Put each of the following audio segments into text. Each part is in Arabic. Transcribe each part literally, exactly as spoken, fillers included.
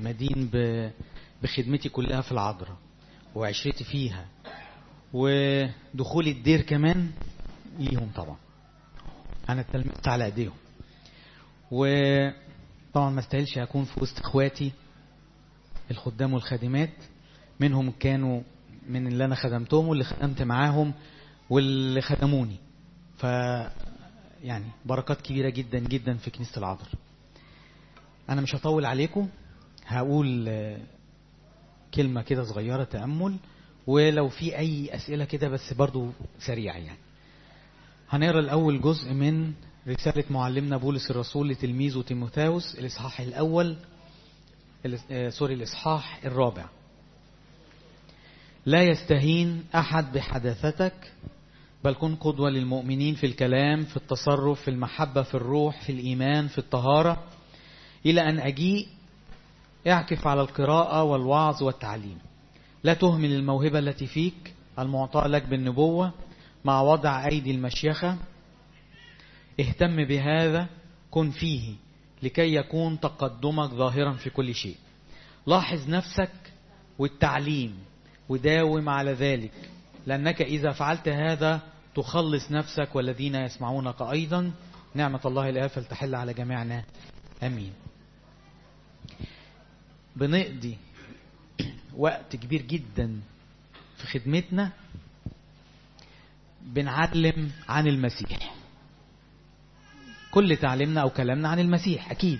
مدين بخدمتي كلها في العذراء وعشرتي فيها ودخولي الدير كمان ليهم طبعا. انا اتلمست على ايديهم، وطبعا ما استاهلش اكون في وسط اخواتي الخدام والخادمات، منهم كانوا من اللي انا خدمتهم واللي خدمت معاهم واللي خدموني، ف يعني بركات كبيرة جدا جدا في كنيسة العذراء. انا مش هطول عليكم، هقول كلمة كده صغيرة تأمل، ولو في اي اسئلة كده بس برضو سريعة. يعني هنقرأ الاول جزء من رسالة معلمنا بولس الرسول لتلميذه تيموثاوس، الاصحاح الاول سوري الاصحاح الرابع. لا يستهين احد بحداثتك، بل كن قدوة للمؤمنين في الكلام، في التصرف، في المحبة، في الروح، في الإيمان، في الطهارة، إلى أن أجيء. اعكف على القراءة والوعظ والتعليم. لا تهمل الموهبة التي فيك المعطاة لك بالنبوة مع وضع أيدي المشيخة. اهتم بهذا، كن فيه لكي يكون تقدمك ظاهرا في كل شيء. لاحظ نفسك والتعليم وداوم على ذلك، لأنك إذا فعلت هذا تخلص نفسك والذين يسمعونك أيضا. نعمة الله الآب فلتحل على جميعنا، أمين. بنقضي وقت كبير جدا في خدمتنا بنعلم عن المسيح، كل تعليمنا أو كلامنا عن المسيح أكيد،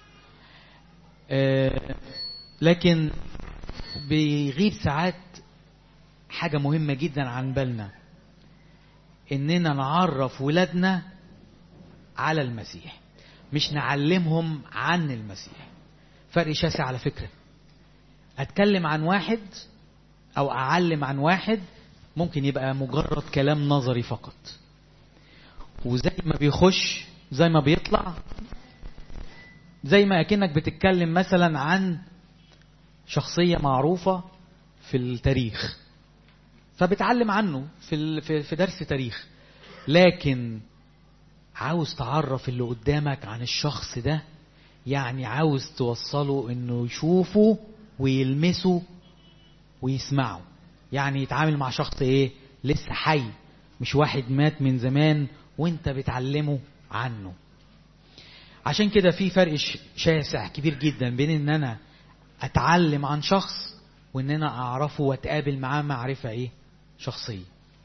آه لكن بيغيب ساعات حاجة مهمة جدا عن بالنا، إننا نعرف ولادنا على المسيح، مش نعلمهم عن المسيح. فرق شاسع على فكرة. أتكلم عن واحد أو أعلم عن واحد ممكن يبقى مجرد كلام نظري فقط، وزي ما بيخش زي ما بيطلع، زي ما أكنك بتتكلم مثلا عن شخصية معروفة في التاريخ فبتعلم عنه في في درس تاريخ، لكن عاوز تعرف اللي قدامك عن الشخص ده، يعني عاوز توصله انه يشوفه ويلمسه ويسمعه، يعني يتعامل مع شخص ايه لسه حي، مش واحد مات من زمان وانت بتعلمه عنه. عشان كده في فرق شاسع كبير جدا بين ان انا اتعلم عن شخص وان انا اعرفه واتقابل معاه معرفة ايه شخصية.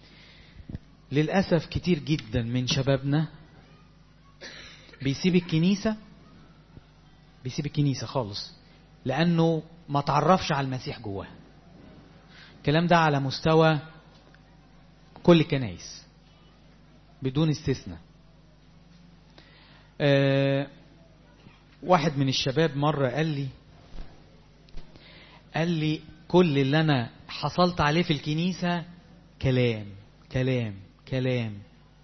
للأسف كتير جدا من شبابنا بيسيب الكنيسة بيسيب الكنيسة خالص لأنه ما تعرفش على المسيح جواه. الكلام ده على مستوى كل الكنائس بدون استثناء. أه واحد من الشباب مرة قال لي قال لي كل اللي أنا حصلت عليه في الكنيسة كلام كلام كلام،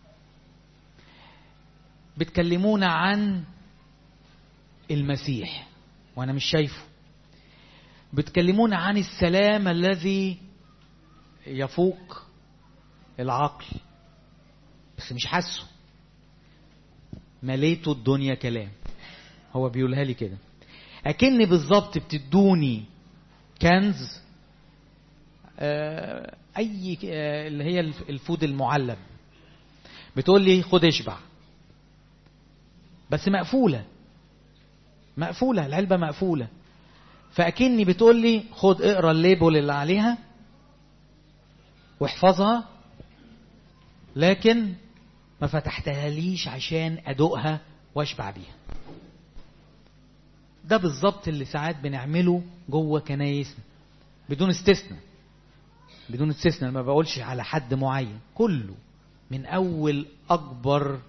بتكلمونا عن المسيح وانا مش شايفه، بتكلمونا عن السلام الذي يفوق العقل بس مش حاسه، مليتوا الدنيا كلام. هو بيقولها لي كده اكني بالظبط بتدوني كنز آه اي آه اللي هي الفود المعلب، بتقول لي خد اشبع، بس مقفولة مقفولة العلبة مقفولة، فأكني بتقول لي خد اقرأ الليبل اللي عليها واحفظها، لكن ما فتحتها ليش عشان أدوقها واشبع بيها. ده بالظبط اللي ساعات بنعمله جوه كنايسنا بدون استثناء بدون استثناء. ما بقولش على حد معين، كله من أول أكبر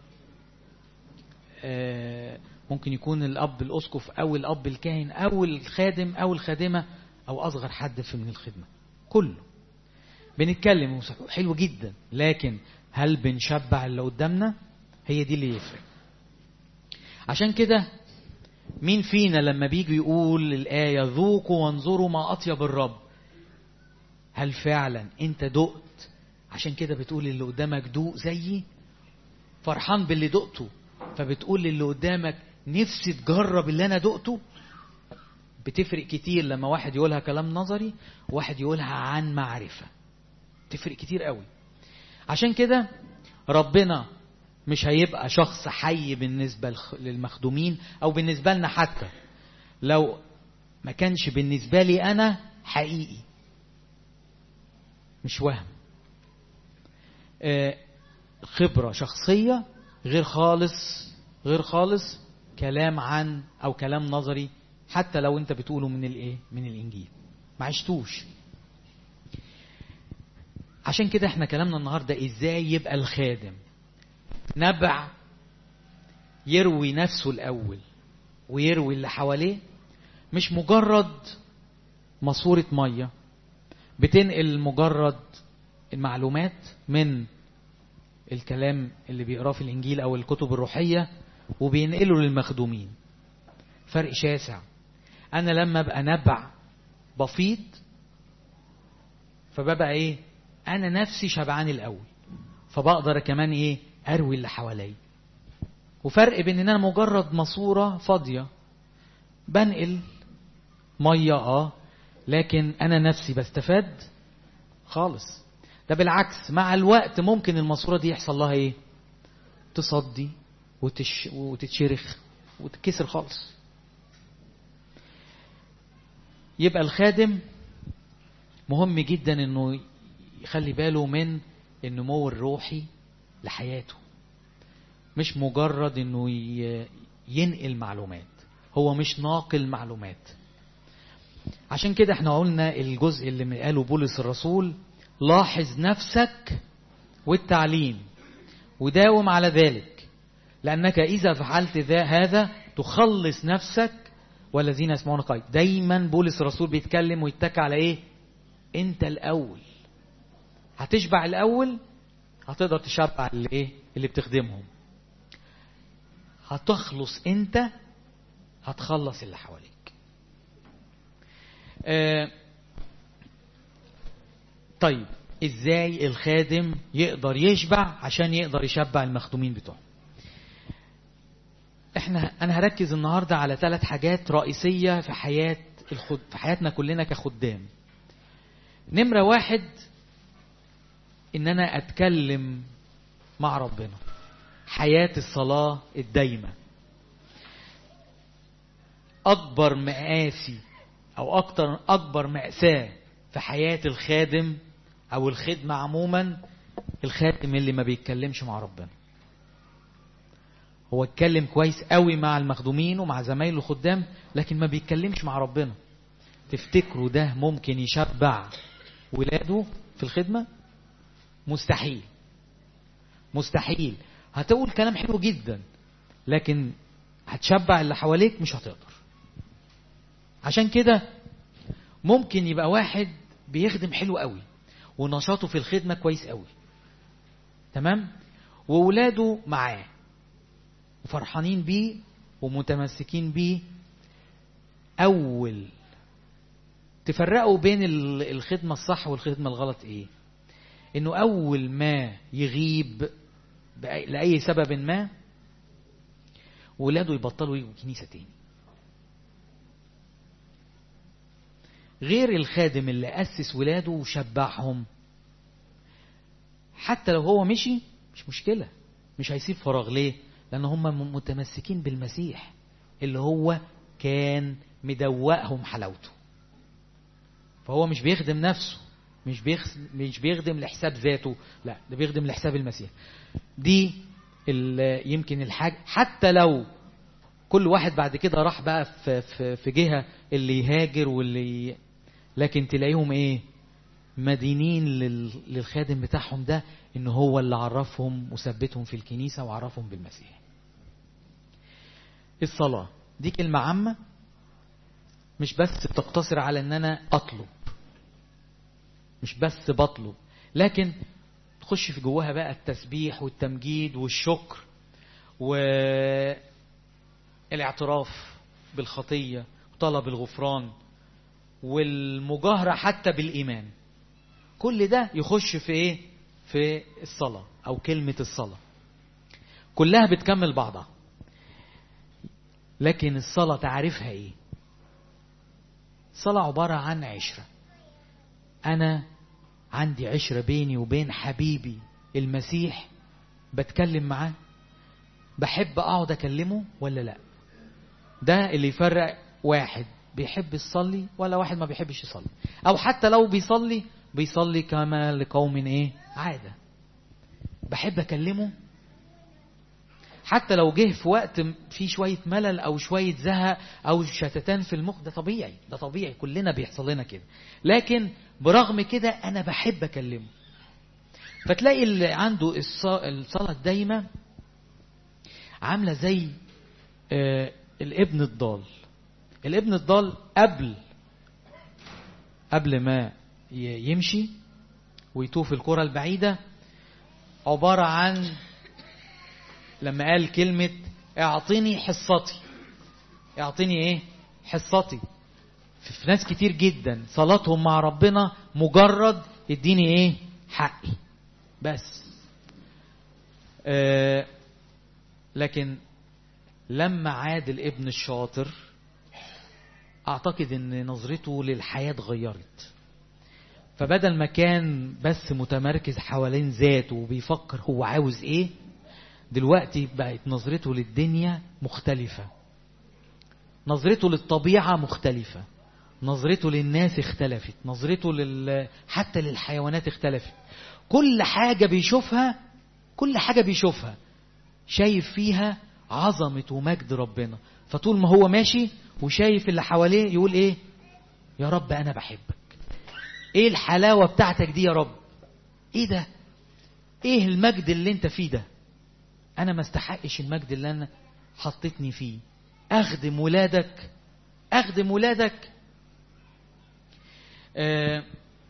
آه ممكن يكون الأب الأسقف أو الأب الكاهن أو الخادم أو الخادمة أو أصغر حد في من الخدمة، كله بنتكلم حلو جدا، لكن هل بنشبع اللي قدامنا؟ هي دي اللي يفرق. عشان كده مين فينا لما بيجي يقول الآية ذوقوا وانظروا ما أطيب الرب، هل فعلا انت دقت؟ عشان كده بتقول اللي قدامك دوق زيي، فرحان باللي دقته فبتقول للي قدامك نفسي تجرب اللي انا دقته. بتفرق كتير لما واحد يقولها كلام نظري وواحد يقولها عن معرفة، تفرق كتير قوي. عشان كده ربنا مش هيبقى شخص حي بالنسبة للمخدومين أو بالنسبة لنا، حتى لو ما كانش بالنسبة لي أنا حقيقي، مش وهم. آه خبرة شخصية غير خالص، غير خالص كلام عن أو كلام نظري، حتى لو أنت بتقوله من الإيه؟ من الإنجيل، ما عشتوش. عشان كده احنا كلامنا النهاردة إزاي يبقى الخادم نبع يروي نفسه الأول ويروي اللي حواليه، مش مجرد ماسورة مية بتنقل مجرد المعلومات من الكلام اللي بيقراه في الإنجيل أو الكتب الروحية وبينقله للمخدومين. فرق شاسع. أنا لما أبقى نبع بفيض فببقى إيه؟ أنا نفسي شبعان الأول، فبقدر كمان إيه؟ أروي اللي حوالي. وفرق بين إن أنا مجرد ماسورة فاضية بنقل مية آه لكن أنا نفسي بستفاد خالص. ده بالعكس، مع الوقت ممكن الماسورة دي يحصل لها إيه؟ تصدي وتش... وتتشرخ وتتكسر خالص. يبقى الخادم مهم جدا إنه يخلي باله من النمو الروحي لحياته، مش مجرد إنه ينقل معلومات، هو مش ناقل معلومات. عشان كده احنا قلنا الجزء اللي قاله بولس الرسول: لاحظ نفسك والتعليم وداوم على ذلك، لأنك إذا فعلت هذا تخلص نفسك والذين يسمعون قيد. دايما بولس الرسول بيتكلم ويتكى على ايه؟ انت الأول. هتشبع الأول هتقدر تشبع اللي ايه؟ اللي بتخدمهم. هتخلص انت هتخلص اللي حواليك. آه طيب ازاي الخادم يقدر يشبع عشان يقدر يشبع المخدومين بتوعه؟ احنا انا هركز النهارده على ثلاث حاجات رئيسيه في حياه الخد... في حياتنا كلنا كخدام. نمره واحد، ان انا اتكلم مع ربنا، حياه الصلاه الدايمه. اكبر مآسي او اكتر اكبر مأساة في حياه الخادم او الخدمه عموما، الخادم اللي ما بيتكلمش مع ربنا. هو اتكلم كويس قوي مع المخدومين ومع زمايله الخدام لكن ما بيتكلمش مع ربنا. تفتكروا ده ممكن يشبع ولاده في الخدمة؟ مستحيل، مستحيل. هتقول كلام حلو جدا لكن هتشبع اللي حواليك؟ مش هتقدر. عشان كده ممكن يبقى واحد بيخدم حلو قوي ونشاطه في الخدمة كويس قوي، تمام، وولاده معاه وفرحانين بيه ومتمسكين بيه. أول تفرقوا بين الخدمة الصح والخدمة الغلط إيه؟ إنه أول ما يغيب لأي سبب ما ولاده يبطلوا يجوا كنيسة تاني، غير الخادم اللي أسس ولاده وشبعهم. حتى لو هو مشي مش مشكلة، مش هيسيب فراغ. ليه؟ لأن هم متمسكين بالمسيح اللي هو كان مدوقهم حلاوته. فهو مش بيخدم نفسه، مش مش بيخدم لحساب ذاته، لا ده بيخدم لحساب المسيح. دي يمكن الحاجة. حتى لو كل واحد بعد كده راح بقى في في في جهة اللي يهاجر واللي، لكن تلاقيهم ايه؟ مدينين للخادم بتاعهم ده ان هو اللي عرفهم وثبتهم في الكنيسة وعرفهم بالمسيح. الصلاة دي كلمة عامة، مش بس تقتصر على ان انا اطلب، مش بس بطلب، لكن تخش في جواها بقى التسبيح والتمجيد والشكر والاعتراف بالخطية وطلب الغفران والمجاهرة حتى بالإيمان. كل ده يخش في ايه؟ في الصلاة او كلمة الصلاة. كلها بتكمل بعضها. لكن الصلاة تعرفها ايه؟ الصلاة عبارة عن عشرة. أنا عندي عشرة بيني وبين حبيبي المسيح، بتكلم معاه، بحب أقعد أكلمه ولا لا. ده اللي يفرق واحد بيحب يصلي ولا واحد ما بيحبش يصلي، أو حتى لو بيصلي بيصلي كما لقوم إيه عادة. بحب أكلمه حتى لو جه في وقت فيه شوية ملل أو شوية زهق أو شتتان في المخ، ده طبيعي، ده طبيعي، كلنا بيحصل لنا كده. لكن برغم كده أنا بحب أكلمه. فتلاقي اللي عنده الصلاة الدايمة عاملة زي آه الابن الضال. الابن الضال قبل قبل ما يمشي ويطوف الكرة البعيدة عبارة عن لما قال كلمة اعطيني حصتي. اعطيني ايه حصتي. في ناس كتير جدا صلاتهم مع ربنا مجرد اديني ايه حقي بس. آه لكن لما عاد الابن الشاطر اعتقد ان نظرته للحياة اتغيرت. فبدل ما كان بس متمركز حوالين ذاته وبيفكر هو عاوز ايه، دلوقتي بقت نظرته للدنيا مختلفة، نظرته للطبيعة مختلفة، نظرته للناس اختلفت، نظرته لل... حتى للحيوانات اختلفت. كل حاجة بيشوفها كل حاجة بيشوفها شايف فيها عظمة ومجد ربنا. فطول ما هو ماشي وشايف اللي حواليه يقول ايه؟ يا رب انا بحبك. ايه الحلاوة بتاعتك دي يا رب؟ ايه ده؟ ايه المجد اللي انت فيه ده؟ انا ما استحقش المجد اللي انا حطيتني فيه. اخدم ولادك اخدم ولادك آه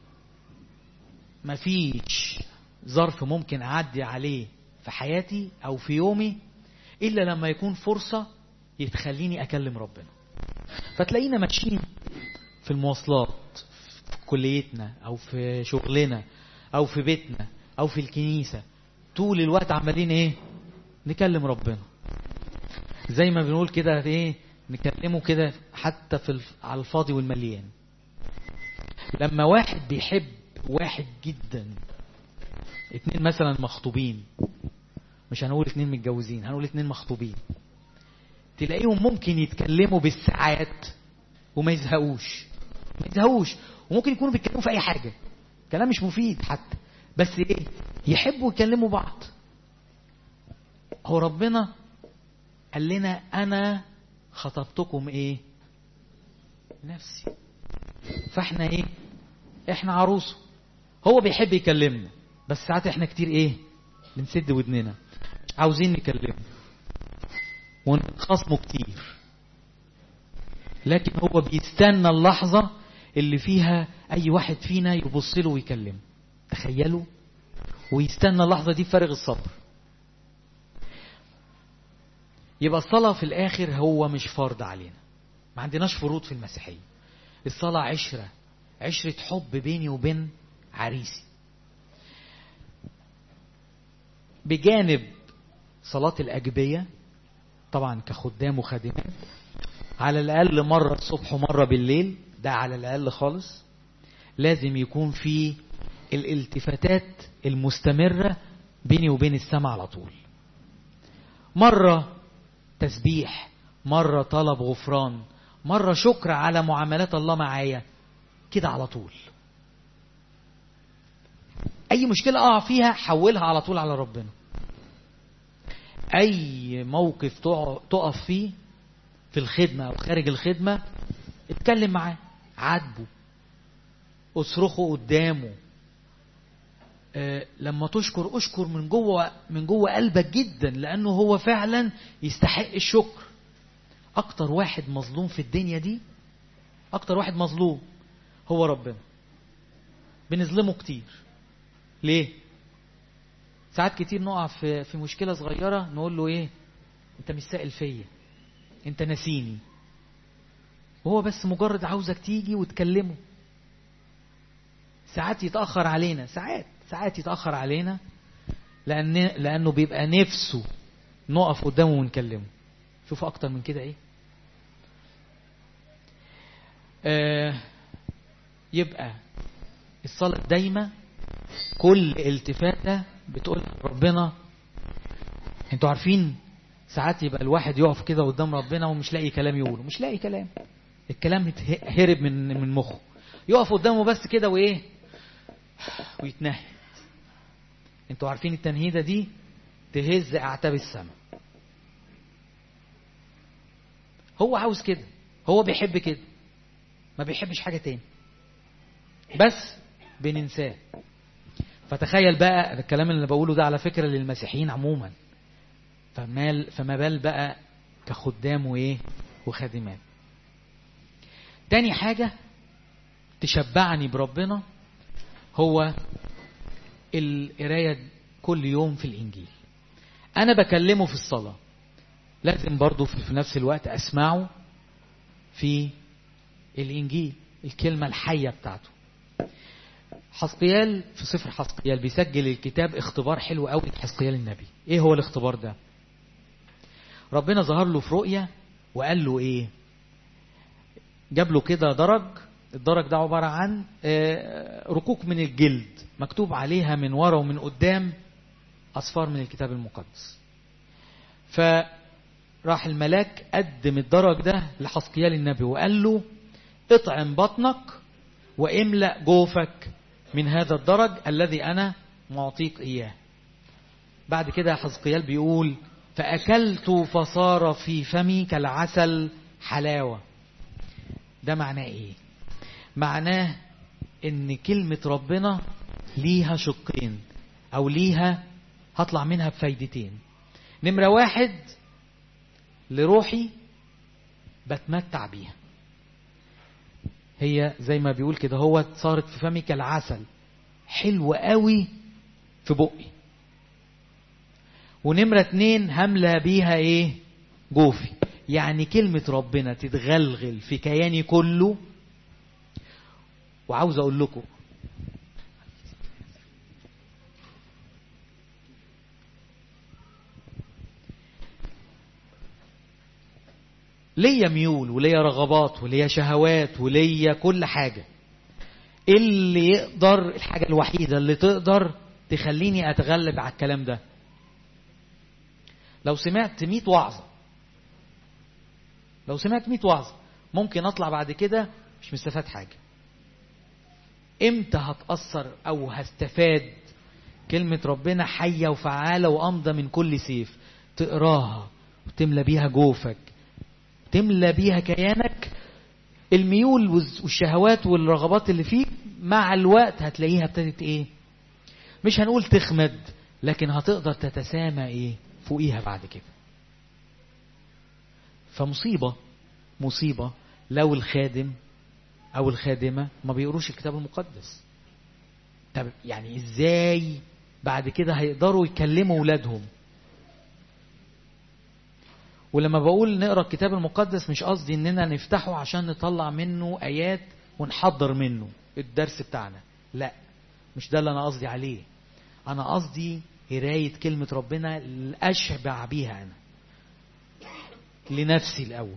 مفيش ظرف ممكن اعدي عليه في حياتي او في يومي الا لما يكون فرصة يتخليني اكلم ربنا. فتلاقينا ماشيين في المواصلات، في كليتنا او في شغلنا او في بيتنا او في الكنيسة، طول الوقت عمالين ايه؟ نكلم ربنا. زي ما بنقول كده ايه؟ نكلمه كده حتى في الف... على الفاضي والمليان. لما واحد بيحب واحد جدا، اتنين مثلا مخطوبين، مش هنقول اتنين متجوزين، هنقول اتنين مخطوبين، تلاقيهم ممكن يتكلموا بالساعات وما يزهقوش ما يزهقوش وممكن يكونوا بيتكلموا في اي حاجة، كلام مش مفيد حتى، بس ايه؟ يحبوا يكلموا بعض. هو ربنا قال لنا انا خطبتكم ايه؟ نفسي. فاحنا ايه؟ احنا عروسه. هو بيحب يكلمنا، بس ساعات احنا كتير ايه؟ بنسد ودننا، عاوزين نكلمه ونخصمه كتير. لكن هو بيستنى اللحظة اللي فيها اي واحد فينا يبص له ويكلمه. تخيلوا، ويستنى اللحظة دي بفارغ الصبر. يبقى الصلاة في الآخر هو مش فرض علينا. ما عندناش فروض في المسيحية. الصلاة عشرة عشرة حب بيني وبين عريسي. بجانب صلاة الأجبية طبعا كخدام وخادمات، على الأقل مرة الصبح ومرة بالليل، ده على الأقل خالص. لازم يكون في الالتفاتات المستمرة بيني وبين السماء على طول. مرة تسبيح، مرة طلب غفران، مرة شكر على معاملات الله معايا، كده على طول. أي مشكلة أقع فيها حولها على طول على ربنا. أي موقف تقف فيه في الخدمة أو خارج الخدمة، اتكلم معاه، عاتبه، اصرخه قدامه. أه لما تشكر اشكر من جوه من جوه قلبك جدا، لأنه هو فعلا يستحق الشكر. أكتر واحد مظلوم في الدنيا دي، أكتر واحد مظلوم هو ربنا. بنظلمه كتير. ليه؟ ساعات كتير نقع في في مشكلة صغيرة نقول له ايه؟ انت مش سائل فيا، انت نسيني. وهو بس مجرد عاوزك تيجي وتكلمه. ساعات يتأخر علينا، ساعات ساعات يتأخر علينا لأن لأنه بيبقى نفسه نقف قدامه ونكلمه. شوفوا أكتر من كده إيه؟ آه يبقى الصلاة دايما كل التفاتة بتقول ربنا. انتوا عارفين ساعات يبقى الواحد يقف كده قدام ربنا ومش لاقي كلام يقوله، مش لاقي كلام، الكلام هرب من من مخه، يقف قدامه بس كده وايه ويتنهد. انتوا عارفين التنهيدة دي تهز اعتاب السماء. هو عاوز كده، هو بيحب كده، ما بيحبش حاجة تاني، بس بننساه. فتخيل بقى الكلام اللي بقوله ده على فكرة للمسيحيين عموما، فما فما بال بقى كخدام وايه وخادمات. تاني حاجة تشبعني بربنا هو القراية كل يوم في الإنجيل. أنا بكلمه في الصلاة، لازم برضو في نفس الوقت أسمعه في الإنجيل، الكلمة الحية بتاعته. حزقيال في سفر حزقيال بيسجل الكتاب اختبار حلو قوي حزقيال النبي. ايه هو الاختبار ده؟ ربنا ظهر له في رؤية وقال له ايه؟ جاب له كده درج، الدرج ده عبارة عن ركوك من الجلد مكتوب عليها من ورا ومن قدام أصفار من الكتاب المقدس. فراح الملاك قدم الدرج ده لحزقيال النبي وقال له اطعم بطنك واملأ جوفك من هذا الدرج الذي أنا معطيك إياه. بعد كده حزقيال بيقول فأكلت فصار في فمي كالعسل حلاوة. ده معناه إيه؟ معناه إن كلمة ربنا ليها شقين أو ليها هطلع منها بفايدتين. نمرة واحد لروحي بتمتع بيها، هي زي ما بيقول كده هو صارت في فمي كالعسل، حلوة قوي في بقي. ونمرة اتنين هملى بيها ايه؟ جوفي. يعني كلمة ربنا تتغلغل في كياني كله. وعاوز اقول لكم ليا ميول وليا رغبات وليا شهوات وليا كل حاجة. اللي يقدر، الحاجة الوحيدة اللي تقدر تخليني اتغلب على الكلام ده، لو سمعت مية وعظة لو سمعت مية وعظة ممكن اطلع بعد كده مش مستفاد حاجة. امتى هتأثر او هستفاد؟ كلمة ربنا حية وفعالة وأمضى من كل سيف، تقراها وتملى بيها جوفك، تملى بيها كيانك. الميول والشهوات والرغبات اللي فيك مع الوقت هتلاقيها ابتدت ايه؟ مش هنقول تخمد، لكن هتقدر تتسامى ايه فوقيها بعد كده. فمصيبة مصيبة لو الخادم او الخادمة ما بيقروش الكتاب المقدس. طب يعني ازاي بعد كده هيقدروا يكلموا ولادهم؟ ولما بقول نقرأ الكتاب المقدس مش قصدي اننا نفتحه عشان نطلع منه ايات ونحضر منه الدرس بتاعنا، لا، مش ده اللي انا قصدي عليه. انا قصدي قراية كلمة ربنا اللي اشبع بيها انا لنفسي الاول.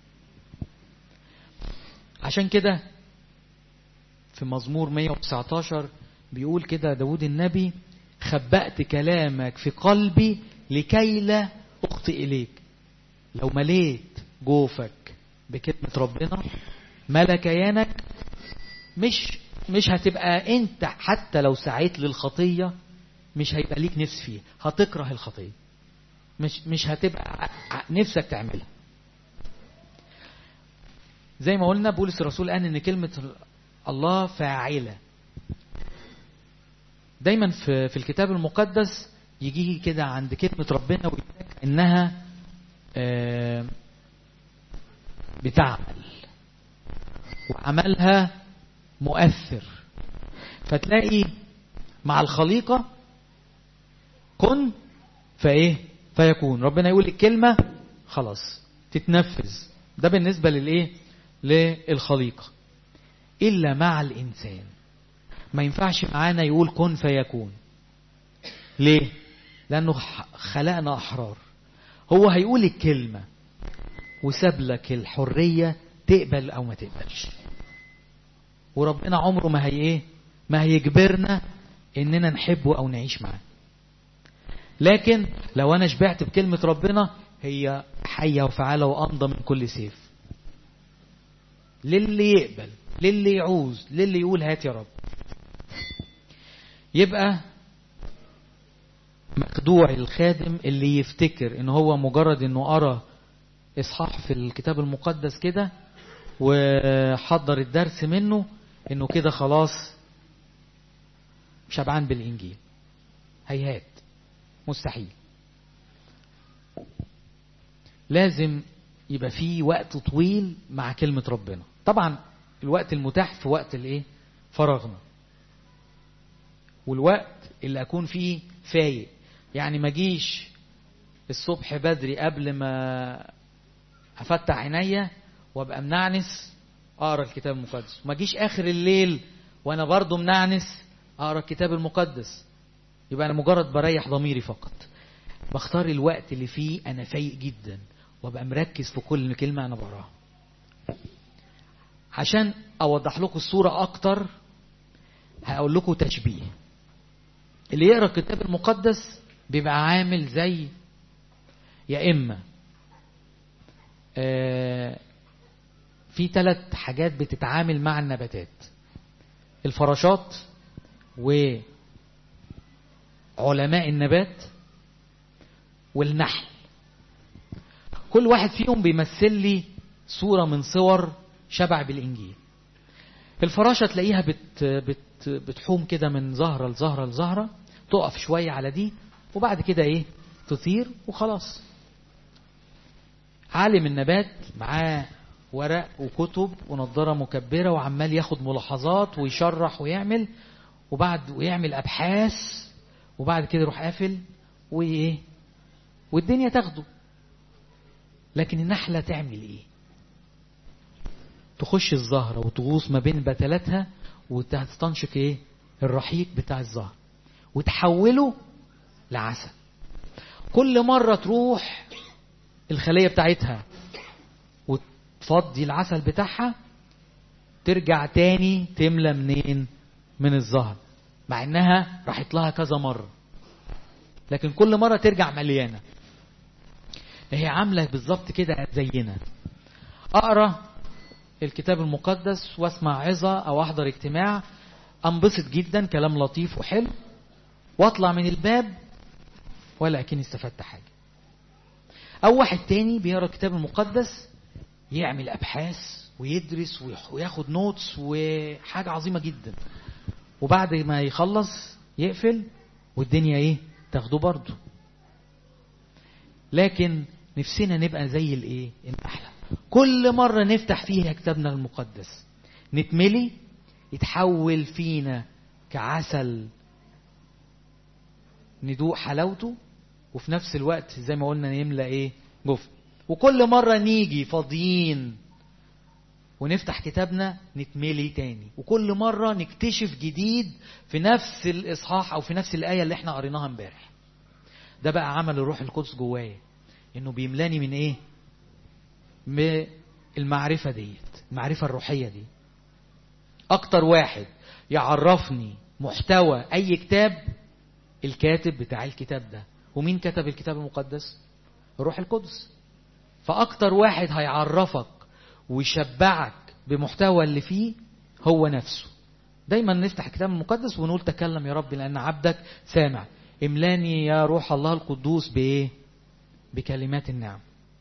عشان كده في مزمور مية وتسعتاشر بيقول كده داود النبي خبأت كلامك في قلبي لكي لا اخطئ اليك. لو مليت جوفك بكلمة ربنا ملا كيانك، مش مش هتبقى انت حتى لو سعيت للخطية مش هيبقى ليك نفس فيها، هتكره الخطية، مش مش هتبقى نفسك تعملها. زي ما قلنا بولس الرسول قال ان كلمة الله فاعلة. دايما في في الكتاب المقدس يجي كده عند كلمة ربنا ويقول انها بتعمل وعملها مؤثر. فتلاقي مع الخليقة كن فايه فيكون، ربنا يقول الكلمة خلاص تتنفذ. ده بالنسبة للايه للخليقة. إلا مع الإنسان ما ينفعش معانا يقول كن فيكون. ليه؟ لأنه خلقنا أحرار. هو هيقول الكلمة وساب لك الحرية تقبل أو ما تقبلش. وربنا عمره ما هي ايه ما هيجبرنا اننا نحبه او نعيش معاه. لكن لو انا شبعت بكلمة ربنا هي حية وفعالة وامضى من كل سيف، للي يقبل، للي يعوز، للي يقول هات يا رب. يبقى مخدوع الخادم اللي يفتكر ان هو مجرد انه قرأ اصحاح في الكتاب المقدس كده وحضر الدرس منه انه كده خلاص شبعان بالانجيل. هيهات، مستحيل. لازم يبقى فيه وقت طويل مع كلمة ربنا. طبعا الوقت المتاح في وقت الايه فراغنا، والوقت اللي اكون فيه فايق. يعني ما جيش الصبح بدري قبل ما افتح عينيا وابقى منعنس اقرا الكتاب المقدس، وما جيش اخر الليل وانا برضو منعنس اقرا الكتاب المقدس. يبقى انا مجرد بريح ضميري فقط. بختار الوقت اللي فيه انا فايق جدا وابقى مركز في كل كلمة انا بقراها. عشان اوضح لكم الصورة اكتر هقول لكم تشبيه. اللي يقرأ الكتاب المقدس بيبقى عامل زي يا اما آه في ثلاث حاجات بتتعامل مع النباتات: الفراشات وعلماء النبات والنحل. كل واحد فيهم بيمثل لي صورة من صور شبع بالإنجيل. الفراشة تلاقيها بت بت بتحوم كده من زهرة لزهرة لزهرة، تقف شوية على دي وبعد كده ايه تطير وخلاص. عالم النبات معاه ورق وكتب ونظارة مكبرة وعمال ياخد ملاحظات ويشرح ويعمل وبعد ويعمل أبحاث وبعد كده يروح قافل وايه والدنيا تاخده. لكن النحلة تعمل ايه؟ تخش الزهرة وتغوص ما بين بتلاتها وتستنشق ايه الرحيق بتاع الزهر وتحوله لعسل. كل مرة تروح الخلية بتاعتها وتفضي العسل بتاعها ترجع تاني تملى منين؟ من الزهر، مع انها راحت لها كذا مرة، لكن كل مرة ترجع مليانة. هي عاملة بالظبط كده زينا. اقرأ الكتاب المقدس واسمع عظة او احضر اجتماع، انبسط جدا، كلام لطيف وحلو، واطلع من الباب ولا اكني استفدت حاجة. او واحد تاني بيقرأ الكتاب المقدس يعمل ابحاث ويدرس وياخد نوتس وحاجة عظيمة جدا، وبعد ما يخلص يقفل والدنيا ايه تاخده برضه. لكن نفسنا نبقى زي الايه النحلة، كل مرة نفتح فيها كتابنا المقدس نتملي، يتحول فينا كعسل ندوق حلاوته، وفي نفس الوقت زي ما قلنا يملأ ايه جفن. وكل مرة نيجي فاضيين ونفتح كتابنا نتملي تاني، وكل مرة نكتشف جديد في نفس الإصحاح أو في نفس الآية اللي احنا قريناها امبارح. ده بقى عمل الروح القدس جوايا، انه بيملاني من ايه؟ من المعرفة ديت، المعرفة الروحية دي. اكتر واحد يعرفني محتوى اي كتاب الكاتب بتاع الكتاب ده. ومين كتب الكتاب المقدس؟ الروح القدس. فاكتر واحد هيعرفك ويشبعك بمحتوى اللي فيه هو نفسه. دايما نفتح الكتاب المقدس ونقول تكلم يا رب لأن عبدك سامع. املاني يا روح الله القدوس بايه؟ بكلمات النعم.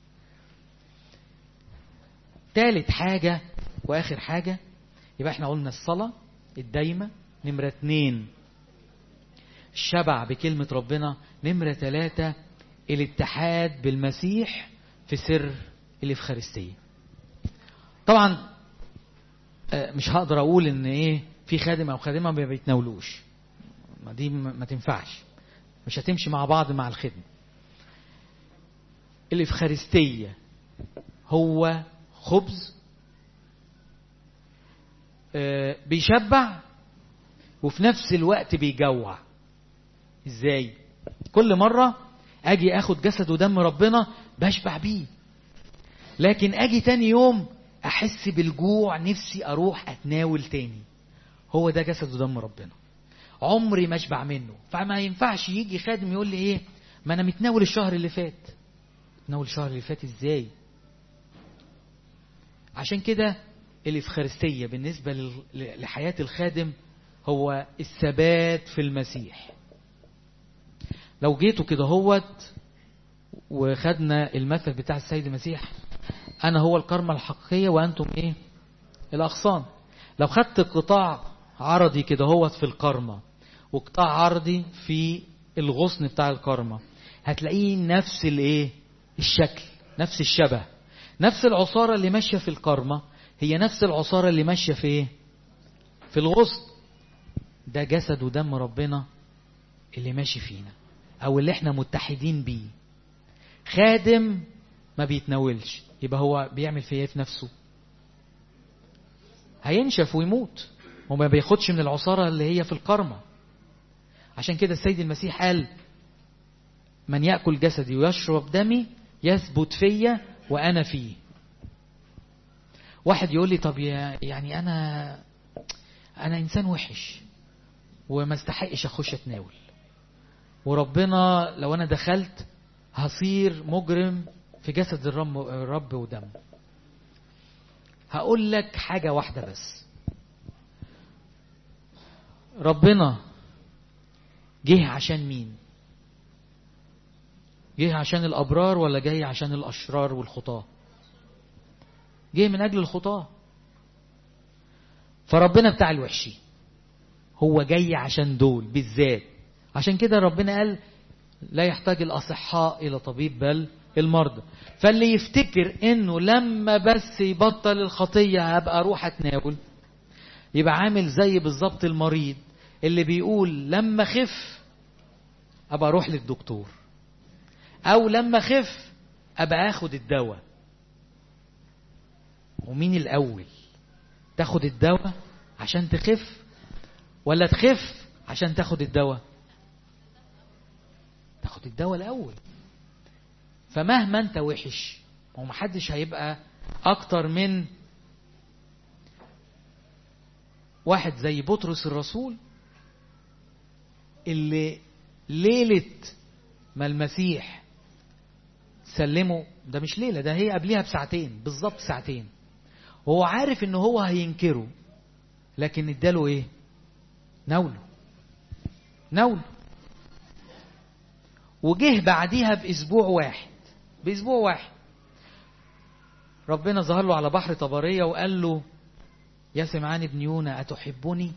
ثالث حاجة واخر حاجة، يبقى احنا قلنا الصلاة الدايمة، نمرة اتنين الشبع بكلمة ربنا، نمرة ثلاثة الاتحاد بالمسيح في سر الإفخارستية. طبعا مش هقدر اقول ان ايه في خادم او خادمة ما بيتناولوش، ما دي ما تنفعش، مش هتمشي مع بعض مع الخدمة. الإفخارستية هو خبز بيشبع وفي نفس الوقت بيجوع. ازاي؟ كل مرة اجي اخد جسد ودم ربنا بشبع بيه، لكن اجي تاني يوم احس بالجوع نفسي اروح اتناول تاني. هو ده جسد ودم ربنا، عمري ما اشبع منه. فما ينفعش يجي خادم يقول لي ايه ما انا متناول الشهر اللي فات. متناول الشهر اللي فات ازاي؟ عشان كده الإفخارستية بالنسبة لحياة الخادم هو الثبات في المسيح. لو جيتوا كده هوت وخدنا المثل بتاع السيد المسيح، أنا هو الكرمة الحقيقية وأنتم إيه الأغصان. لو خدت قطاع عرضي كده هوت في الكرمة وقطاع عرضي في الغصن بتاع الكرمة، هتلاقيه نفس الإيه الشكل، نفس الشبه. نفس العصارة اللي ماشية في الكرمة هي نفس العصارة اللي ماشية في إيه في الغصن. ده جسد ودم ربنا اللي ماشي فينا أو اللي احنا متحدين بيه. خادم ما بيتناولش يبقى هو بيعمل فيه في نفسه، هينشف ويموت وما بياخدش من العصارة اللي هي في الكرمة. عشان كده السيد المسيح قال من يأكل جسدي ويشرب دمي يثبت فيا وأنا فيه. واحد يقول لي طب يعني أنا أنا إنسان وحش وما استحقش أخش أتناول، وربنا لو أنا دخلت هصير مجرم في جسد الرب ودم. هقول لك حاجة واحدة بس، ربنا جه عشان مين؟ جه عشان الأبرار ولا جاي عشان الأشرار والخطاة؟ جه من أجل الخطاة. فربنا بتاع الوحشين هو جاي عشان دول بالذات. عشان كده ربنا قال لا يحتاج الأصحاء إلى طبيب بل المرضى. فاللي يفتكر إنه لما بس يبطل الخطية هبقى أروح أتناول، يبقى عامل زي بالظبط المريض اللي بيقول لما خف أبقى أروح للدكتور، أو لما خف أبقى أخد الدواء. ومين الأول؟ تاخد الدواء عشان تخف ولا تخف عشان تاخد الدواء؟ تاخد الدواء الأول. فمهما انت وحش ومحدش هيبقى أكتر من واحد زي بطرس الرسول اللي ليلة ما المسيح سلمه، ده مش ليلة، ده هي قبلها بساعتين بالظبط، ساعتين، وهو عارف انه هو هينكره، لكن اداله ايه؟ نوله نوله. وجه بعديها باسبوع واحد باسبوع واحد ربنا ظهر له على بحر طبرية وقال له يا سمعان ابن يونا أتحبني؟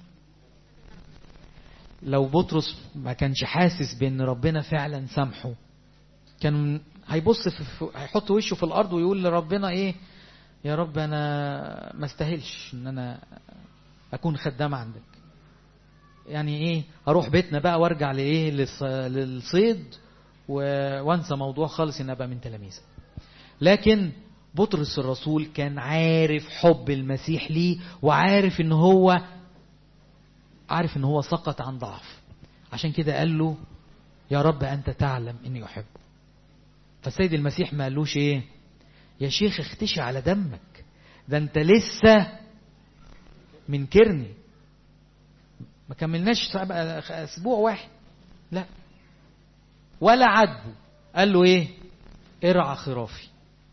لو بطرس ما كانش حاسس بأن ربنا فعلا سامحه كان هيبص في هيحط وشه في الأرض ويقول لربنا إيه يا رب أنا ما استاهلش أن أنا أكون خدام عندك، يعني إيه أروح بيتنا بقى وارجع لإيه للصيد وانسى موضوع خالص ان ابقى من تلاميذه. لكن بطرس الرسول كان عارف حب المسيح ليه، وعارف ان هو عارف ان هو سقط عن ضعف، عشان كده قال له يا رب انت تعلم اني احب. فالسيد المسيح ما قالوش ايه يا شيخ اختشي على دمك، ده انت لسه منكرني، ما كملناش اسبوع واحد، لا، ولا عاتبه، قال له ايه ارعى خرافي.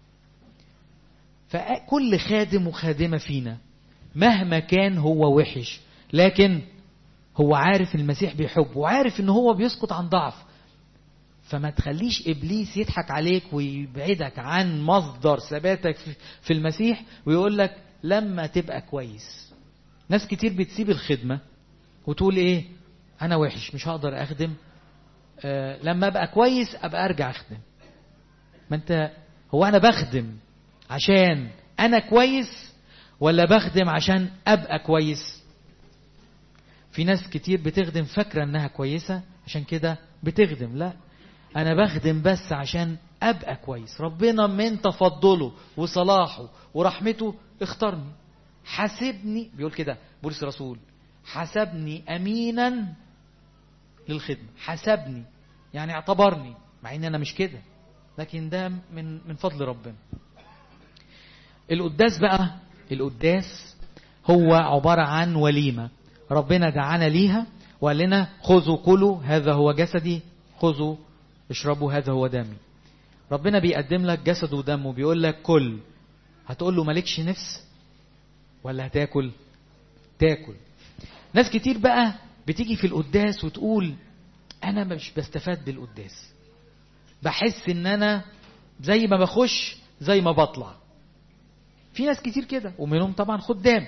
فكل خادم وخادمة فينا مهما كان هو وحش، لكن هو عارف المسيح بيحبه وعارف ان هو بيسقط عن ضعف. فما تخليش ابليس يضحك عليك ويبعدك عن مصدر ثباتك في المسيح ويقول لك لما تبقى كويس. ناس كتير بتسيب الخدمة وتقول ايه انا وحش مش هقدر اخدم، أه لما ابقى كويس ابقى ارجع اخدم. ما انت هو انا بخدم عشان انا كويس ولا بخدم عشان ابقى كويس؟ في ناس كتير بتخدم فاكرة انها كويسة عشان كده بتخدم. لا، انا بخدم بس عشان ابقى كويس. ربنا من تفضله وصلاحه ورحمته اختارني، حاسبني، بيقول كده بولس الرسول حسبني امينا للخدمة. حسبني يعني اعتبرني، مع ان انا مش كده، لكن ده من من فضل ربنا. القداس بقى القداس هو عبارة عن وليمة ربنا دعانا ليها وقال لنا خذوا كلوا هذا هو جسدي، خذوا اشربوا هذا هو دمي. ربنا بيقدم لك جسده ودمه، بيقول لك كل. هتقول له مالكش نفس ولا هتاكل؟ تاكل. ناس كتير بقى بتيجي في القداس وتقول انا مش بستفاد بالقداس، بحس ان انا زي ما بخش زي ما بطلع. في ناس كتير كده ومنهم طبعا خدام.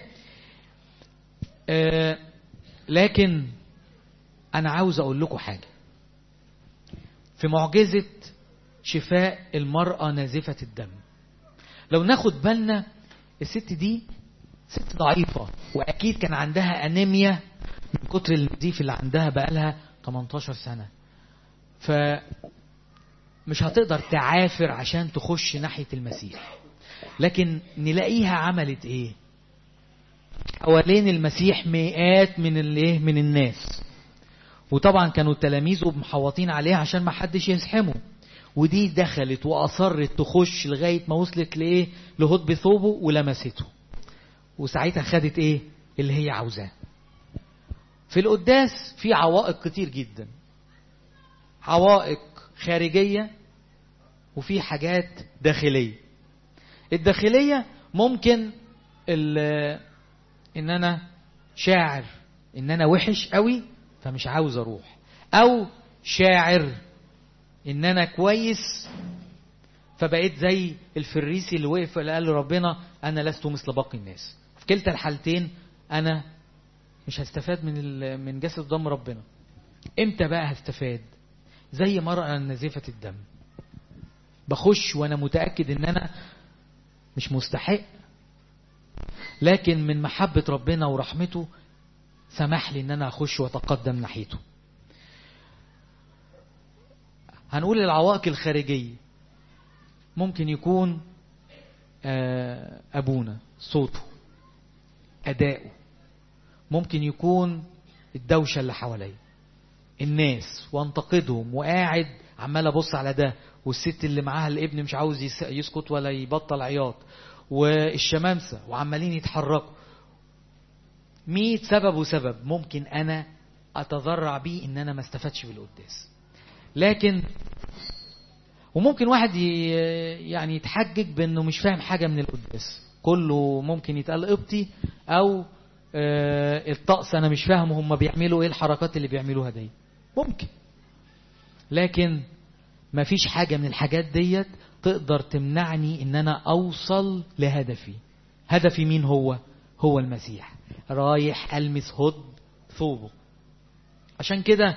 آه لكن انا عاوز اقول لكم حاجة في معجزة شفاء المرأة نازفة الدم. لو ناخد بالنا الست دي ست ضعيفة، واكيد كان عندها انيميا من كتر النزيف اللي عندها بقالها تمنتاشر سنة، فمش هتقدر تعافر عشان تخش ناحية المسيح. لكن نلاقيها عملت ايه؟ حوالين المسيح مئات من الايه من الناس، وطبعا كانوا تلاميذه محوطين عليها عشان ما حدش يزحمه. ودي دخلت واصرت تخش لغايه ما وصلت لايه لهدب ثوبه ولمسته، وساعتها خدت ايه اللي هي عاوزاه. في القداس في عوائق كتير جدا، عوائق خارجيه وفي حاجات داخليه. الداخليه ممكن ان انا شاعر ان انا وحش قوي فمش عاوز اروح، او شاعر ان انا كويس فبقيت زي الفريسي اللي وقف اللي قال لربنا انا لست مثل باقي الناس. في كلتا الحالتين انا مش هستفاد من من جسد دم ربنا. امتى بقى هستفاد؟ زي مرأة نزيفة الدم، بخش وانا متأكد ان انا مش مستحق، لكن من محبة ربنا ورحمته سمح لي ان انا اخش واتقدم ناحيته. هنقول العوائق الخارجية ممكن يكون ابونا صوته، اداؤه، ممكن يكون الدوشة اللي حواليه، الناس وانتقدهم وقاعد عمال ابص على ده، والست اللي معاها الابن مش عاوز يسكت ولا يبطل عياط، والشمامسة وعمالين يتحركوا. مية سبب وسبب ممكن انا اتذرع بيه ان انا ما استفادش بالقداس. لكن وممكن واحد يعني يتحجج بانه مش فاهم حاجة من القداس، كله ممكن يتقال قبطي او الطقس انا مش فاهم هم بيعملوا ايه الحركات اللي بيعملوها دي، ممكن. لكن ما فيش حاجة من الحاجات ديت تقدر تمنعني ان انا اوصل لهدفي. هدفي مين هو؟ هو المسيح. رايح المس هد ثوبه. عشان كده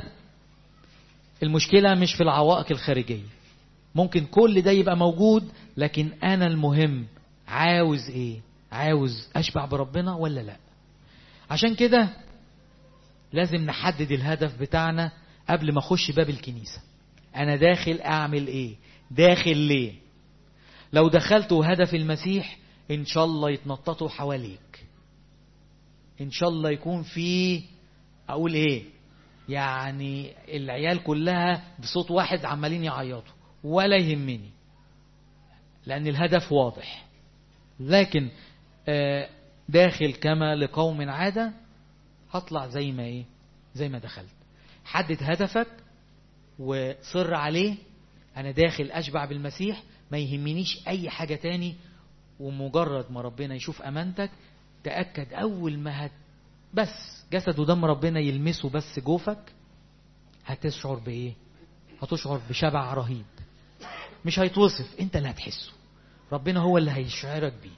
المشكلة مش في العوائق الخارجية، ممكن كل ده يبقى موجود، لكن انا المهم عاوز ايه؟ عاوز اشبع بربنا ولا لا؟ عشان كده لازم نحدد الهدف بتاعنا قبل ما اخش باب الكنيسة. انا داخل اعمل ايه؟ داخل ليه؟ لو دخلت وهدف المسيح ان شاء الله يتنططوا حواليك، ان شاء الله يكون في اقول ايه يعني العيال كلها بصوت واحد عمالين يعيطوا، ولا يهمني لان الهدف واضح. لكن داخل كما لقوم عادة، هطلع زي ما ايه زي ما دخلت. حدد هدفك وصر عليه. انا داخل اشبع بالمسيح، ما يهمنيش اي حاجة تاني. ومجرد ما ربنا يشوف امانتك تأكد اول ما هت بس جسد ودم ربنا يلمسه بس جوفك، هتشعر بايه؟ هتشعر بشبع رهيب مش هيتوصف، انت اللي هتحسه، ربنا هو اللي هيشعرك بيه.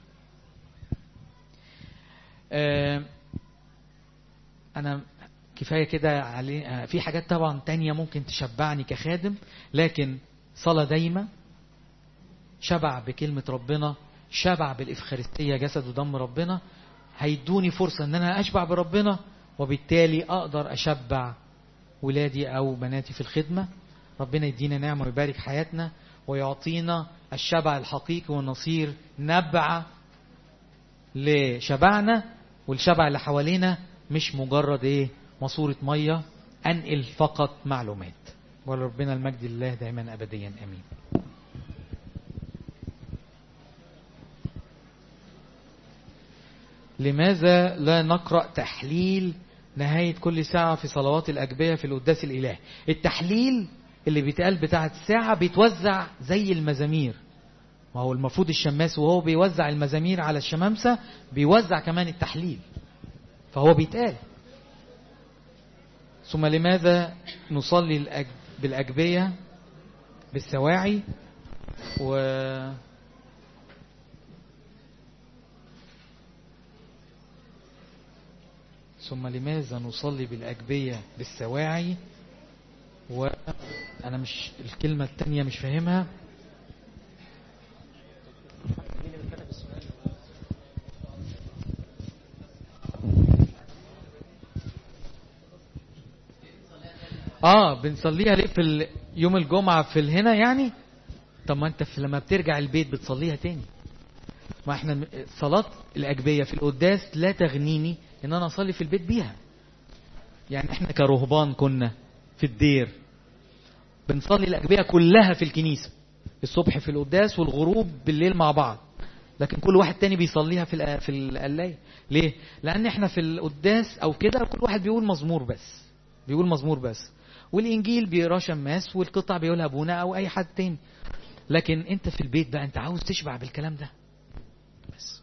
آه انا كفاية كده علي. في حاجات طبعا تانية ممكن تشبعني كخادم، لكن صلاة دايمة، شبع بكلمة ربنا، شبع بالإفخارستية جسد ودم ربنا، هيدوني فرصة ان انا اشبع بربنا، وبالتالي اقدر اشبع ولادي او بناتي في الخدمة. ربنا يدينا نعمة ويبارك حياتنا ويعطينا الشبع الحقيقي والنصير نبع لشبعنا، والشبع اللي حوالينا مش مجرد ايه ماسورة مية انقل فقط معلومات. ولربنا المجد لله دائما ابديا امين. لماذا لا نقرأ تحليل نهاية كل ساعة في صلوات الأجبية في القداس الإلهي؟ التحليل اللي بيتقال بتاعة الساعة بيتوزع زي المزامير. ما هو المفروض الشماس وهو بيوزع المزامير على الشمامسة بيوزع كمان التحليل، فهو بيتقال. ثم لماذا نصلي بالأجبية بالسواعي و ثم لماذا نصلي بالأجبية بالسواعي وأنا مش الكلمة التانية مش فاهمها. اه بنصليها ليه في يوم الجمعة في الهنا يعني؟ طب ما انت في لما بترجع البيت بتصليها تاني. ما احنا صلاة الأجبية في القداس لا تغنيني ان انا اصلي في البيت بيها. يعني احنا كرهبان كنا في الدير بنصلي الأجبية كلها في الكنيسة، الصبح في القداس والغروب بالليل مع بعض، لكن كل واحد تاني بيصليها في في القلاية. ليه؟ لأن احنا في القداس أو كده كل واحد بيقول مزمور بس، بيقول مزمور بس، والإنجيل بيقراه شماس والقطع بيقولها أبونا أو أي حد تاني. لكن أنت في البيت بقى أنت عاوز تشبع بالكلام ده بس.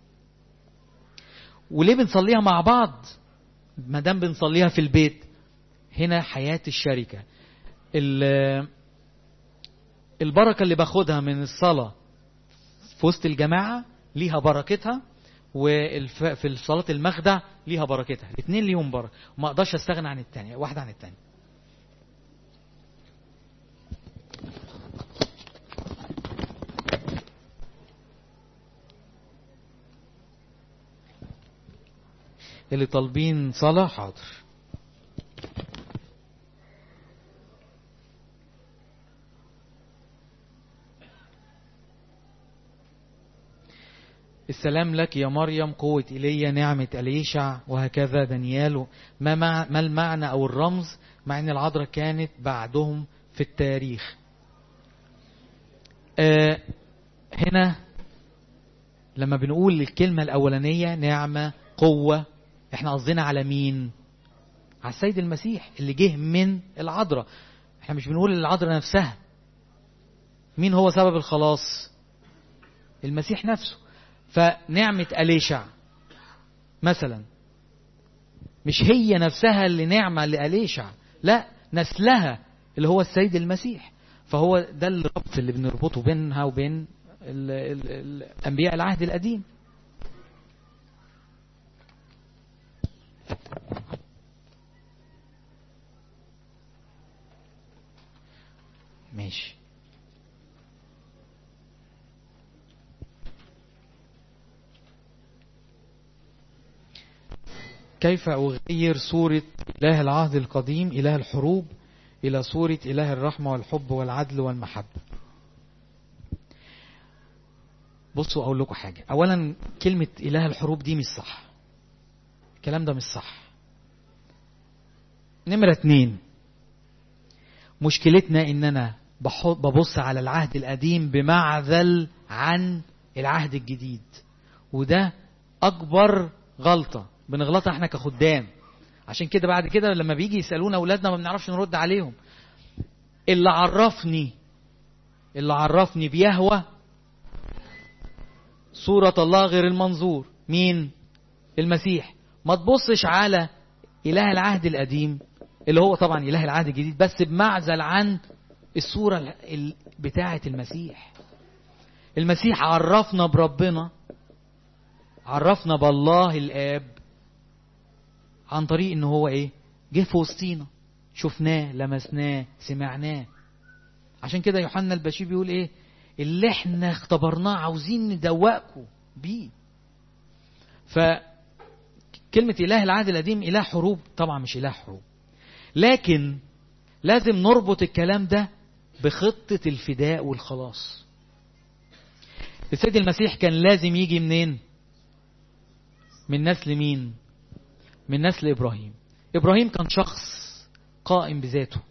وليه بنصليها مع بعض؟ ما دام بنصليها في البيت هنا حياة الشركة، البركة اللي باخدها من الصلاة في وسط الجماعة ليها بركتها، وفي صلاة المخدع ليها بركتها. الاثنين ليهم بركة وما اقدرش استغنى عن الثانية، واحدة عن الثانية. اللي طالبين صلاة حاضر. السلام لك يا مريم قوة إيليا نعمة أليشع وهكذا دانيال. ما, مع ما المعنى أو الرمز مع أن العذراء كانت بعدهم في التاريخ؟ آه هنا لما بنقول الكلمة الأولانية نعمة قوة احنا قصدنا على مين؟ على السيد المسيح اللي جه من العذراء. احنا مش بنقول العذراء نفسها. مين هو سبب الخلاص؟ المسيح نفسه. فنعمة أليشع مثلا مش هي نفسها اللي نعمة لأليشع، لا نسلها اللي هو السيد المسيح. فهو ده الربط اللي بنربطه بينها وبين ال ال الأنبياء العهد القديم. ماشي. كيف أغير صورة إله العهد القديم إله الحروب إلى صورة إله الرحمة والحب والعدل والمحبة؟ بصوا أقول لكم حاجة. أولا كلمة إله الحروب دي مش صح، الكلام ده مش صح. نمرة اتنين، مشكلتنا إننا ببص على العهد القديم بمعزل عن العهد الجديد، وده أكبر غلطة بنغلطها احنا كخدام. عشان كده بعد كده لما بيجي يسألونا أولادنا ما بنعرفش نرد عليهم. اللي عرفني اللي عرفني بيهوى صورة الله غير المنظور مين؟ المسيح. ما تبصش على إله العهد القديم اللي هو طبعا إله العهد الجديد بس بمعزل عن الصورة بتاعة المسيح. المسيح عرفنا بربنا، عرفنا بالله الآب عن طريق انه هو ايه؟ جه في وسطينا، شفناه لمسناه سمعناه. عشان كده يوحنا البشير بيقول ايه؟ اللي احنا اختبرناه عاوزين ندوقكم بيه. فكلمة إله العهد القديم إله حروب، طبعا مش إله حروب، لكن لازم نربط الكلام ده بخطة الفداء والخلاص. السيد المسيح كان لازم يجي منين؟ من نسل مين؟ من نسل إبراهيم. إبراهيم كان شخص قائم بذاته،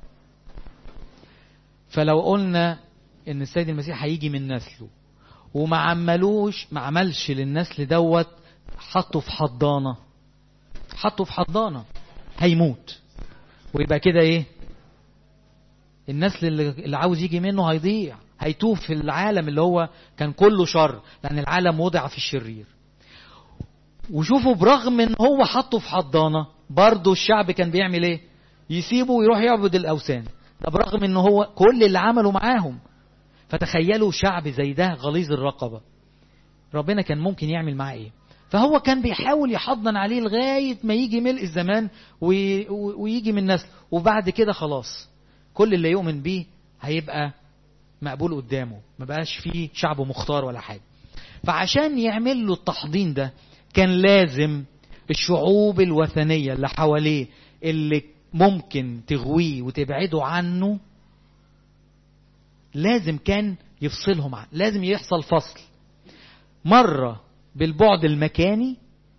فلو قلنا إن السيد المسيح هيجي من نسله وما عملوش ما عملش للنسل دوت حطه في حضانة، حطه في حضانة هيموت، ويبقى كده ايه؟ النسل اللي عاوز يجي منه هيضيع، هيتوه في العالم اللي هو كان كله شر، لأن العالم وضع في الشرير. وشوفوا برغم ان هو حطه في حضانة برضو الشعب كان بيعمل ايه؟ يسيبه ويروح يعبد الأوثان. ده برغم ان هو كل اللي عمله معاهم. فتخيلوا شعب زي ده غليظ الرقبة، ربنا كان ممكن يعمل معاه ايه؟ فهو كان بيحاول يحضن عليه لغاية ما يجي ملء الزمان ويجي من نسل، وبعد كده خلاص كل اللي يؤمن بيه هيبقى مقبول قدامه، ما بقاش فيه شعب مختار ولا حاجة. فعشان يعمل له التحضين ده كان لازم الشعوب الوثنية اللي حواليه اللي ممكن تغويه وتبعده عنه لازم كان يفصلهم عنه، لازم يحصل فصل، مرة بالبعد المكاني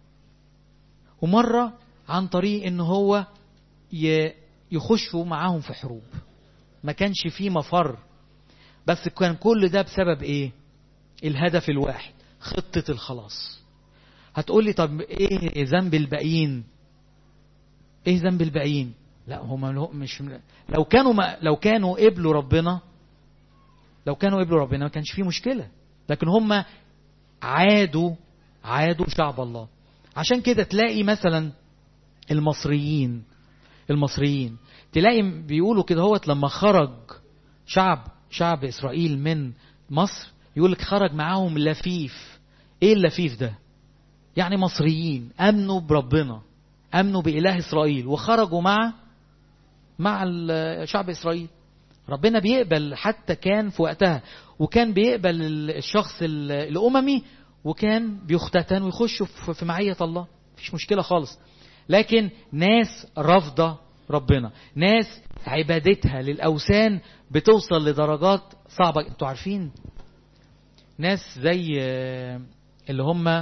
ومرة عن طريق ان هو يخشوا معاهم في حروب. ما كانش فيه مفر، بس كان كل ده بسبب ايه؟ الهدف الواحد، خطة الخلاص. هتقولي طب ايه ذنب الباقيين؟ ايه ذنب الباقيين؟ لا هم مش، لو كانوا ما لو كانوا قبلوا ربنا لو كانوا قبلوا ربنا ما كانش فيه مشكلة، لكن هم عادوا عادوا شعب الله. عشان كده تلاقي مثلا المصريين المصريين تلاقي بيقولوا كده هوت لما خرج شعب شعب إسرائيل من مصر يقول لك خرج معاهم لفيف. ايه اللفيف ده؟ يعني مصريين امنوا بربنا، امنوا بإله إسرائيل وخرجوا مع مع شعب إسرائيل. ربنا بيقبل حتى كان في وقتها، وكان بيقبل الشخص الأممي، وكان بيختتن ويخشوا في معية الله، مفيش مشكلة خالص. لكن ناس رافضة ربنا، ناس عبادتها للأوثان بتوصل لدرجات صعبة. انتوا عارفين ناس زي اللي هم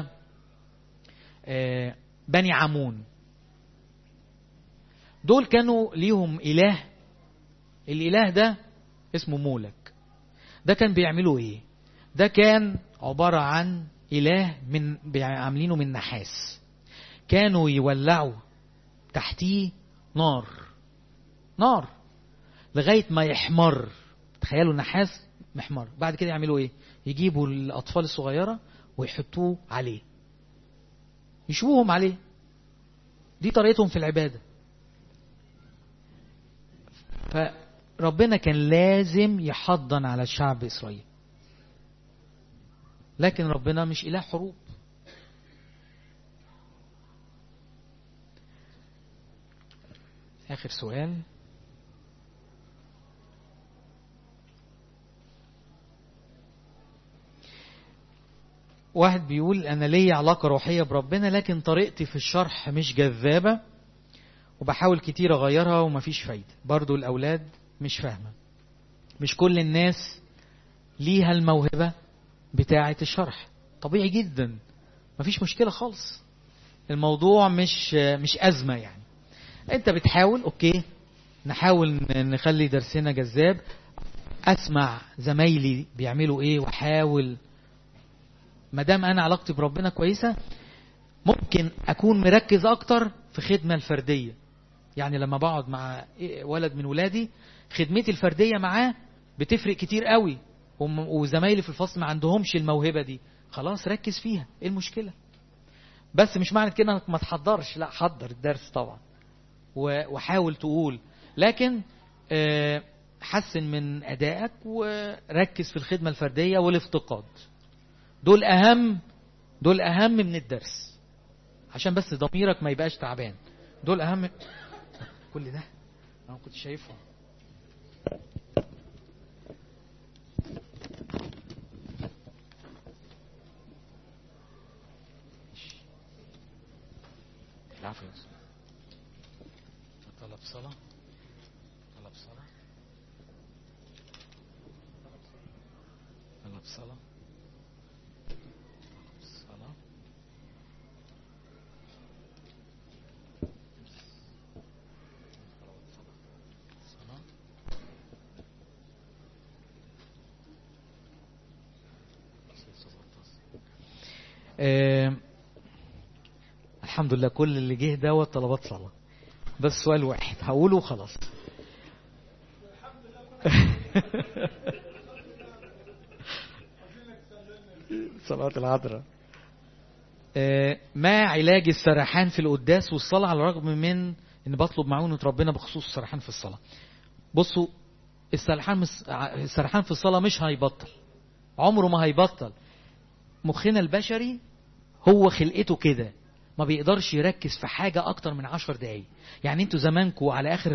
بني عمون، دول كانوا ليهم إله، الإله ده اسمه مولك. ده كان بيعملوا ايه؟ ده كان عبارة عن إله من عاملينه من نحاس، كانوا يولعوا تحتيه نار نار لغاية ما يحمر. تخيلوا النحاس محمر. بعد كده يعملوا ايه؟ يجيبوا الأطفال الصغيرة ويحطوه عليه، يشوهم عليه. دي طريقتهم في العبادة. فربنا كان لازم يحضن على الشعب إسرائيل، لكن ربنا مش إله حروب. آخر سؤال. واحد بيقول أنا لي علاقة روحية بربنا، لكن طريقتي في الشرح مش جذابة، وبحاول كتير أغيرها ومفيش فايدة. برضو الأولاد مش فاهمة. مش كل الناس ليها الموهبة بتاعة الشرح، طبيعي جدا، مفيش مشكلة خالص. الموضوع مش مش أزمة يعني. أنت بتحاول، أوكي، نحاول نخلي درسنا جذاب، أسمع زمايلي بيعملوا إيه وحاول. مادام أنا علاقتي بربنا كويسة ممكن أكون مركز أكتر في خدمة الفردية. يعني لما بقعد مع ولد من ولادي خدمتي الفردية معاه بتفرق كتير قوي، وزمايلي في الفصل ما عندهمش الموهبة دي، خلاص ركز فيها، ايه المشكلة؟ بس مش معنى كده انك ما تحضرش، لا حضر الدرس طبعا وحاول تقول، لكن حسن من أدائك وركز في الخدمة الفردية والافتقاد. دول أهم دول أهم من الدرس، عشان بس ضميرك ما يبقاش تعبان. دول أهم. كل ده أنا ما كنت شايفهم. العفو يا أستاذ. طلب صلاة طلب صلاة طلب صلاة صلاة. الحمد لله كل اللي جه دوت طلبات صلاة، بس سؤال واحد هقوله وخلاص. صلاة العذراء. ما علاج السرحان في القداس والصلاة على الرغم من ان بطلب معونة ربنا بخصوص السرحان في الصلاة؟ بصوا، السرحان السرحان في الصلاة مش هيبطل، عمره ما هيبطل. مخنا البشري هو خلقته كده، ما بيقدرش يركز في حاجة اكتر من عشر دقايق. يعني انتوا زمانكوا على اخر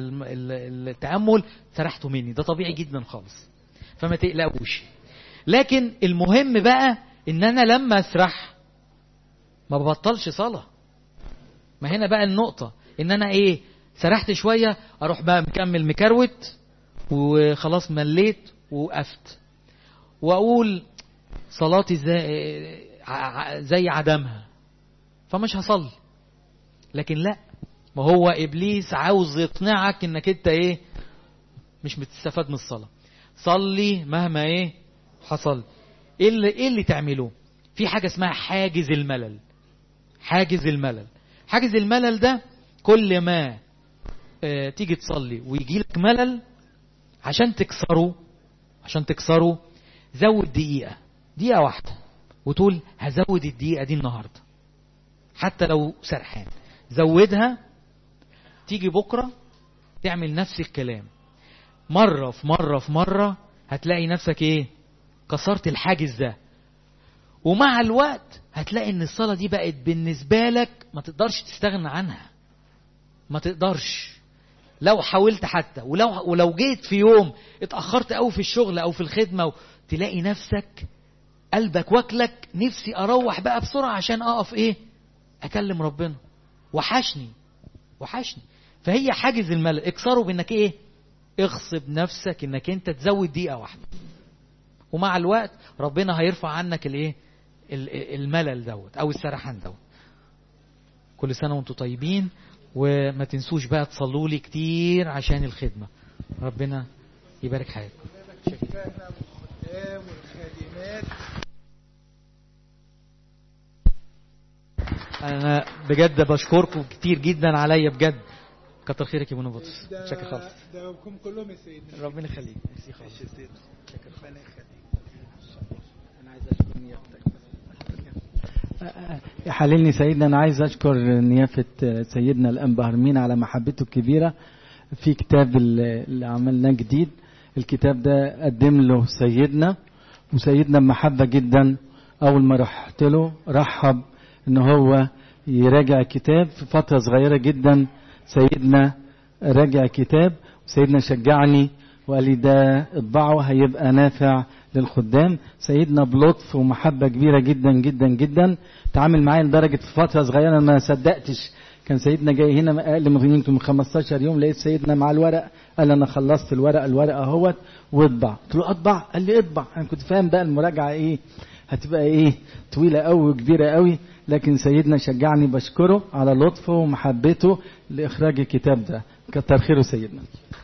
التأمل سرحتوا مني، ده طبيعي جدا خالص، فما تقلقوش. لكن المهم بقى ان انا لما اسرح ما ببطلش صلاة. ما هنا بقى النقطة، ان انا ايه، سرحت شوية اروح بقى مكمل مكروت وخلاص مليت وقفت واقول صلاتي زي, زي عدمها فمش هصلي. لكن لا، ما هو ابليس عاوز يقنعك انك انت ايه، مش بتستفاد من الصلاة. صلي مهما ايه حصل. ايه اللي, إيه اللي تعمله؟ في حاجة اسمها حاجز الملل. حاجز الملل حاجز الملل ده كل ما اه تيجي تصلي ويجي لك ملل، عشان تكسره عشان تكسره زود دقيقة دقيقة واحدة وتقول هزود الدقيقة دي النهاردة، حتى لو سرحان زودها. تيجي بكرة تعمل نفس الكلام مرة في مرة في مرة، هتلاقي نفسك ايه، كسرت الحاجز ده. ومع الوقت هتلاقي ان الصلاة دي بقت بالنسبة لك ما تقدرش تستغنى عنها، ما تقدرش لو حاولت حتى. ولو ولو جيت في يوم اتأخرت قوي في الشغل او في الخدمة، تلاقي نفسك قلبك واكلك نفسي اروح بقى بسرعة عشان اقف ايه، اكلم ربنا، وحشني وحشني. فهي حاجز الملل اكسره بانك ايه، اغصب نفسك انك انت تزود دقيقة واحدة، ومع الوقت ربنا هيرفع عنك الايه، الملل دوت او السرحان دوت. كل سنة وانتم طيبين، وما تنسوش بقى تصلوا لي كتير عشان الخدمة. ربنا يبارك حياتكم. انا بجد بشكركم كتير جدا عليا، بجد كتر خيرك يا ابو نبطس. شكرا خالص. دعوكم كلهم يا سيدنا. ربنا يخليك. ميرسي خالص. شكرا ربنا يخليك. انا عايز اشكر نيافتك. يحللني سيدنا، انا عايز اشكر نيافة سيدنا الانبا هرمين على محبته الكبيرة في كتاب اللي عملناه جديد. الكتاب ده قدم له سيدنا، وسيدنا بمحبة جدا اول ما رحت له رحب ان هو يراجع الكتاب في فترة صغيرة جدا. سيدنا راجع كتاب، وسيدنا شجعني وقال لي ده اطبعه هيبقى نافع للخدام. سيدنا بلطف ومحبة كبيرة جدا جدا جدا تعامل معايا لدرجة في فترة صغيرة ما صدقتش. كان سيدنا جاي هنا اقل من خمستاشر يوم، لقيت سيدنا مع الورق، قال انا خلصت الورق الورق اهوت واطبع. قلت له اطبع؟ قال لي اطبع. انا كنت فاهم بقى المراجعة ايه هتبقى ايه، طويلة قوي وكبيرة قوي، لكن سيدنا شجعني، بشكره على لطفه ومحبته لإخراج الكتاب ده. كتر خيره سيدنا.